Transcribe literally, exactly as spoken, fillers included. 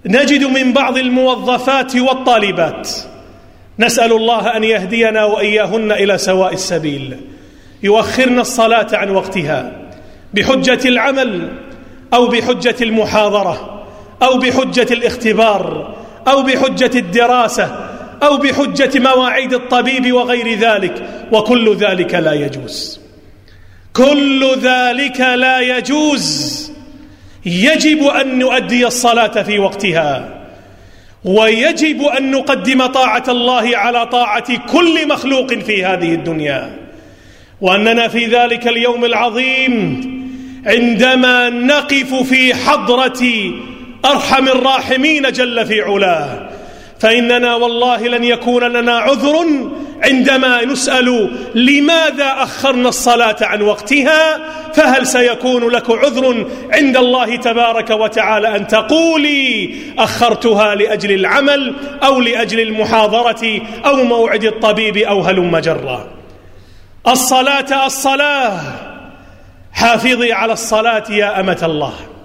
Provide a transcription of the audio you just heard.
نجد من بعض الموظفات والطالبات، نسأل الله أن يهدينا وإياهن إلى سواء السبيل، يؤخرن الصلاة عن وقتها بحجة العمل أو بحجة المحاضرة أو بحجة الاختبار أو بحجة الدراسة أو بحجة مواعيد الطبيب وغير ذلك، وكل ذلك لا يجوز، كل ذلك لا يجوز. يجب أن نؤدي الصلاة في وقتها، ويجب أن نقدم طاعة الله على طاعة كل مخلوق في هذه الدنيا، وأننا في ذلك اليوم العظيم عندما نقف في حضرة أرحم الراحمين جل في علاه، فإننا والله لن يكون لنا عذر عندما نسأل لماذا أخرنا الصلاة عن وقتها، فهل سيكون لك عذر عند الله تبارك وتعالى أن تقولي أخرتها لأجل العمل أو لأجل المحاضرة أو موعد الطبيب أو هلم جرا؟ الصلاة الصلاة، حافظي على الصلاة يا أمة الله.